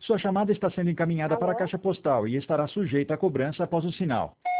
Sua chamada está sendo encaminhada para a Alô? caixa postal e estará sujeita a cobrança após o sinal.